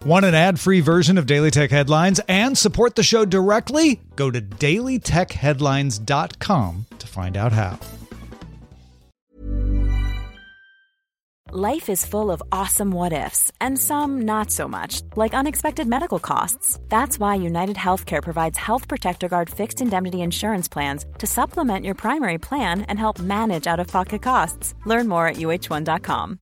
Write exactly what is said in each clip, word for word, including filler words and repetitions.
Want an ad-free version of Daily Tech Headlines and support the show directly? Go to daily tech headlines dot com to find out how. Life is full of awesome what-ifs, and some not so much, like unexpected medical costs. That's why United Healthcare provides Health Protector Guard fixed indemnity insurance plans to supplement your primary plan and help manage out-of-pocket costs. Learn more at U H one dot com.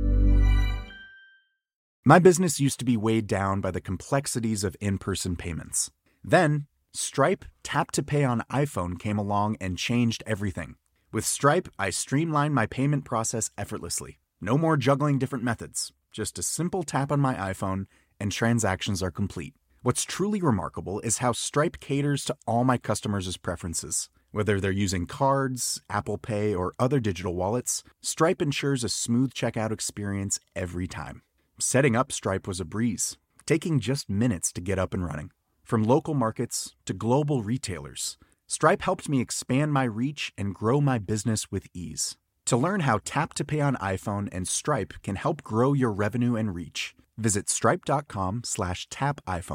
My business used to be weighed down by the complexities of in-person payments. Then, Stripe Tap to Pay on iPhone came along and changed everything. With Stripe, I streamlined my payment process effortlessly. No more juggling different methods. Just a simple tap on my iPhone and transactions are complete. What's truly remarkable is how Stripe caters to all my customers' preferences. Whether they're using cards, Apple Pay, or other digital wallets, Stripe ensures a smooth checkout experience every time. Setting up Stripe was a breeze, taking just minutes to get up and running. From local markets to global retailers, Stripe helped me expand my reach and grow my business with ease. To learn how Tap to Pay on iPhone and Stripe can help grow your revenue and reach, visit stripe.com slash tap iPhone.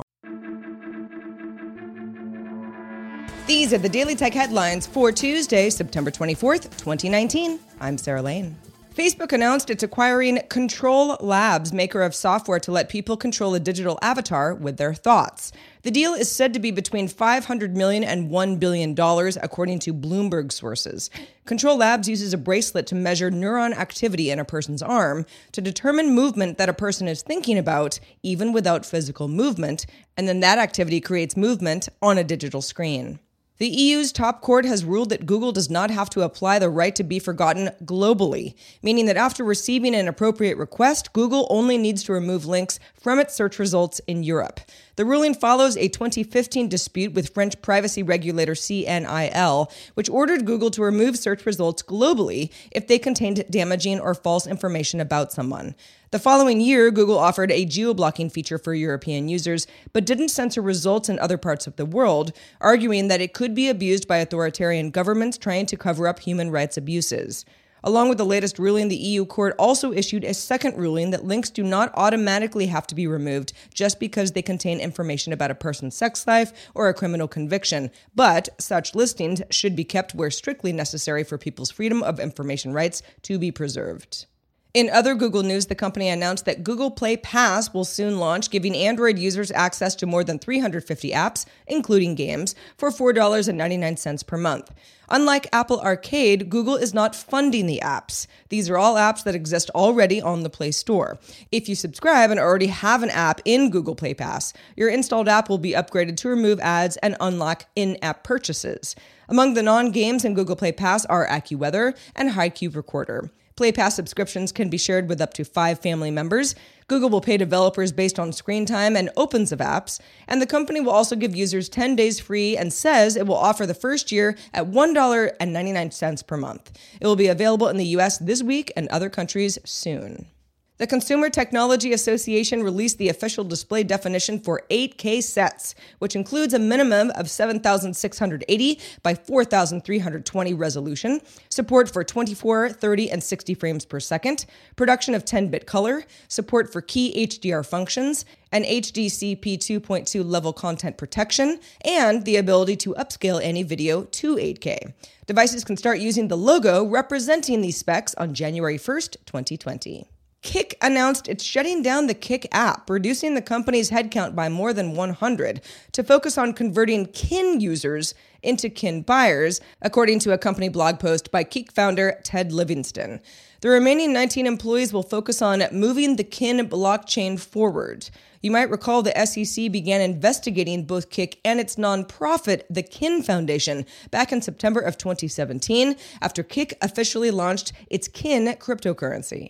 These are the Daily Tech Headlines for Tuesday, September twenty-fourth, twenty nineteen. I'm Sarah Lane. Facebook announced it's acquiring Control Labs, maker of software to let people control a digital avatar with their thoughts. The deal is said to be between five hundred million dollars and one billion dollars, according to Bloomberg sources. Control Labs uses a bracelet to measure neuron activity in a person's arm to determine movement that a person is thinking about, even without physical movement, and then that activity creates movement on a digital screen. The E U's top court has ruled that Google does not have to apply the right to be forgotten globally, meaning that after receiving an appropriate request, Google only needs to remove links from its search results in Europe. The ruling follows a twenty fifteen dispute with French privacy regulator C N I L, which ordered Google to remove search results globally if they contained damaging or false information about someone. The following year, Google offered a geo-blocking feature for European users, but didn't censor results in other parts of the world, arguing that it could be abused by authoritarian governments trying to cover up human rights abuses. Along with the latest ruling, the E U court also issued a second ruling that links do not automatically have to be removed just because they contain information about a person's sex life or a criminal conviction, but such listings should be kept where strictly necessary for people's freedom of information rights to be preserved. In other Google news, the company announced that Google Play Pass will soon launch, giving Android users access to more than three hundred fifty apps, including games, for four dollars and ninety-nine cents per month. Unlike Apple Arcade, Google is not funding the apps. These are all apps that exist already on the Play Store. If you subscribe and already have an app in Google Play Pass, your installed app will be upgraded to remove ads and unlock in-app purchases. Among the non-games in Google Play Pass are AccuWeather and HiCube Recorder. Play Pass subscriptions can be shared with up to five family members. Google will pay developers based on screen time and opens of apps, and the company will also give users ten days free and says it will offer the first year at one dollar and ninety-nine cents per month. It will be available in the U S this week and other countries soon. The Consumer Technology Association released the official display definition for eight K sets, which includes a minimum of seven thousand six hundred eighty by four thousand three hundred twenty resolution, support for twenty-four, thirty, and sixty frames per second, production of ten-bit color, support for key H D R functions, an H D C P two point two level content protection, and the ability to upscale any video to eight K. Devices can start using the logo representing these specs on January first, twenty twenty. Kik announced it's shutting down the Kik app, reducing the company's headcount by more than one hundred to focus on converting Kin users into Kin buyers, according to a company blog post by Kik founder Ted Livingston. The remaining nineteen employees will focus on moving the Kin blockchain forward. You might recall the S E C began investigating both Kik and its nonprofit, the Kin Foundation, back in September of twenty seventeen, after Kik officially launched its Kin cryptocurrency.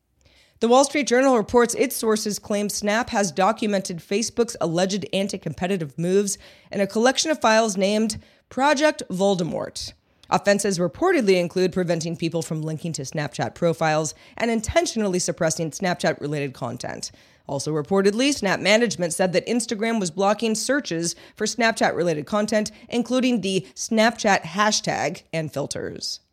The Wall Street Journal reports its sources claim Snap has documented Facebook's alleged anti-competitive moves in a collection of files named Project Voldemort. Offenses reportedly include preventing people from linking to Snapchat profiles and intentionally suppressing Snapchat-related content. Also reportedly, Snap management said that Instagram was blocking searches for Snapchat-related content, including the Snapchat hashtag and filters.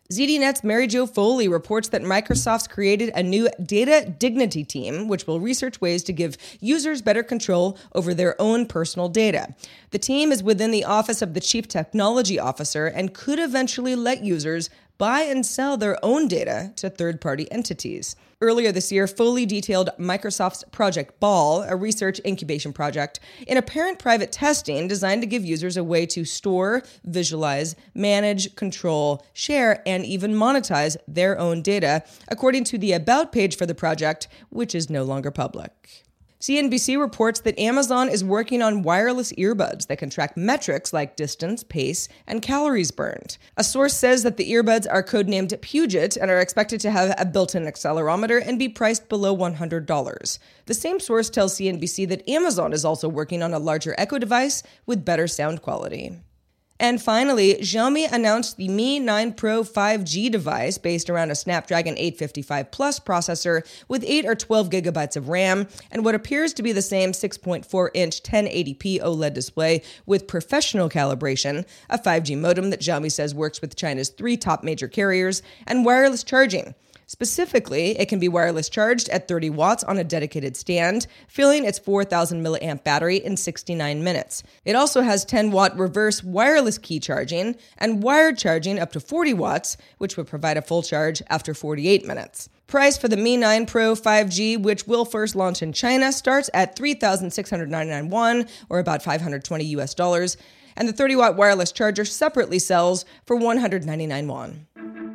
ZDNet's Mary Jo Foley reports that Microsoft's created a new data dignity team, which will research ways to give users better control over their own personal data. The team is within the Office of the Chief Technology Officer and could eventually let users buy and sell their own data to third-party entities. Earlier this year, Foley detailed Microsoft's Project Ball, a research incubation project, in apparent private testing designed to give users a way to store, visualize, manage, control, share, and even monetize their own data, according to the About page for the project, which is no longer public. C N B C reports that Amazon is working on wireless earbuds that can track metrics like distance, pace, and calories burned. A source says that the earbuds are codenamed Puget and are expected to have a built-in accelerometer and be priced below one hundred dollars. The same source tells C N B C that Amazon is also working on a larger Echo device with better sound quality. And finally, Xiaomi announced the Mi nine Pro five G device based around a Snapdragon eight fifty-five Plus processor with eight or twelve gigabytes of RAM and what appears to be the same six point four inch ten eighty p OLED display with professional calibration, a five G modem that Xiaomi says works with China's three top major carriers, and wireless charging. Specifically, it can be wireless charged at thirty watts on a dedicated stand, filling its four thousand milliamp battery in sixty-nine minutes. It also has ten watt reverse wireless key charging and wired charging up to forty watts, which would provide a full charge after forty-eight minutes. Price for the Mi nine Pro five G, which will first launch in China, starts at three thousand six hundred ninety-nine won, or about five hundred twenty U S dollars, and the thirty watt wireless charger separately sells for one hundred ninety-nine won.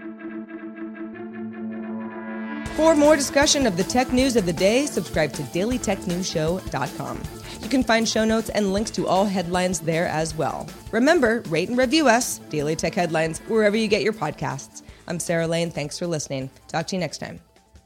For more discussion of the tech news of the day, subscribe to daily tech news show dot com. You can find show notes and links to all headlines there as well. Remember, rate and review us, Daily Tech Headlines, wherever you get your podcasts. I'm Sarah Lane. Thanks for listening. Talk to you next time.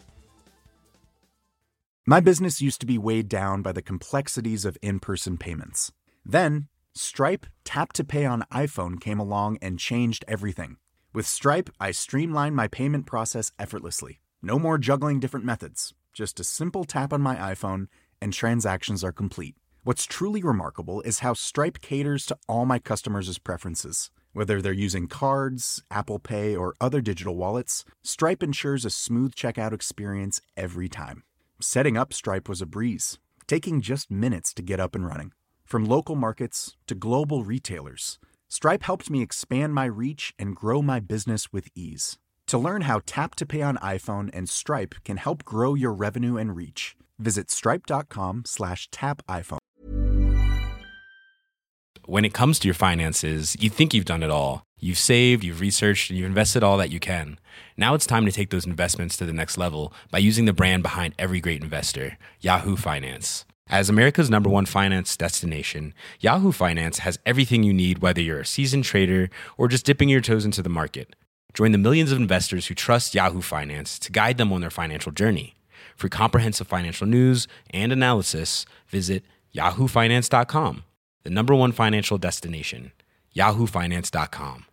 My business used to be weighed down by the complexities of in-person payments. Then, Stripe Tap to Pay on iPhone came along and changed everything. With Stripe, I streamlined my payment process effortlessly. No more juggling different methods. Just a simple tap on my iPhone and transactions are complete. What's truly remarkable is how Stripe caters to all my customers' preferences. Whether they're using cards, Apple Pay, or other digital wallets, Stripe ensures a smooth checkout experience every time. Setting up Stripe was a breeze, taking just minutes to get up and running. From local markets to global retailers, Stripe helped me expand my reach and grow my business with ease. To learn how Tap to Pay on iPhone and Stripe can help grow your revenue and reach, visit stripe.com slash tap iPhone. When it comes to your finances, you think you've done it all. You've saved, you've researched, and you've invested all that you can. Now it's time to take those investments to the next level by using the brand behind every great investor, Yahoo Finance. As America's number one finance destination, Yahoo Finance has everything you need, whether you're a seasoned trader or just dipping your toes into the market. Join the millions of investors who trust Yahoo Finance to guide them on their financial journey. For comprehensive financial news and analysis, visit yahoo finance dot com, the number one financial destination, yahoo finance dot com.